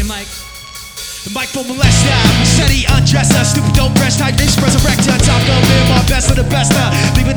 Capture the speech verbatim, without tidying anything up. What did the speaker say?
mic. The mic for molester, we said he undressed us. Stupid don't rest, high risk, resurrect her. Top gun, live our best of the best. Uh, leaving